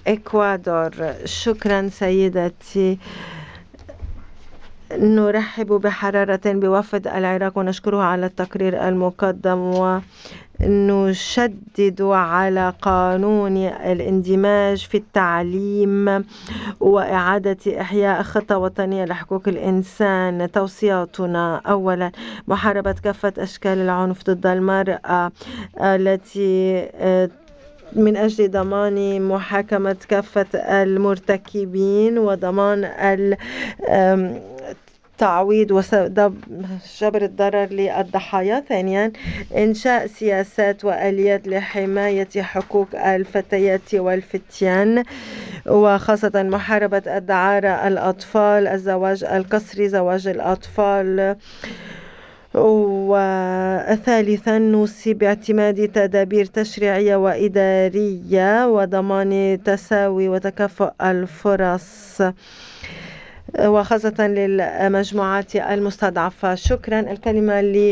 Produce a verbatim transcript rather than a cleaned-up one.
إكوادور. شكرا سيدتي. نرحب بحرارة بوفد العراق ونشكره على التقرير المقدم، ونشدد على قانون الاندماج في التعليم وإعادة إحياء خطة وطنية لحقوق الإنسان. توصياتنا: أولا، محاربة كافة أشكال العنف ضد المرأة التي من أجل ضمان محاكمة كافة المرتكبين وضمان التعويض وجبر الضرر للضحايا. ثانيا، إنشاء سياسات وآليات لحماية حقوق الفتيات والفتيان، وخاصة محاربة الدعارة الأطفال، الزواج القسري، زواج الأطفال. وثالثا، نوصي باعتماد تدابير تشريعية وإدارية وضمان تساوي وتكافؤ الفرص، وخاصة للمجموعات المستضعفة. شكرا. الكلمة